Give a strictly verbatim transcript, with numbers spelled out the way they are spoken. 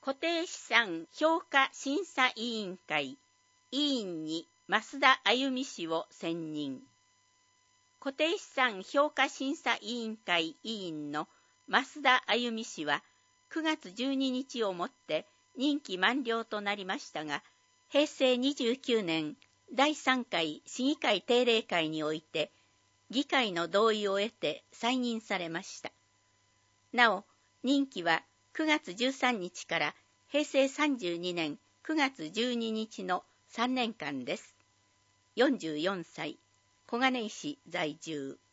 固定資産評価審査委員会委員に増田あゆみ氏を選任。固定資産評価審査委員会委員の増田あゆみ氏はくがつじゅうににちをもって任期満了となりましたが、へいせいにじゅうきゅうねんだいさんかい市議会定例会において議会の同意を得て再任されました。なお、任期はくがつじゅうさんにちからへいせいさんじゅうにねんくがつじゅうににちのさんねんかんです。よんじゅうよんさい、小金井市在住。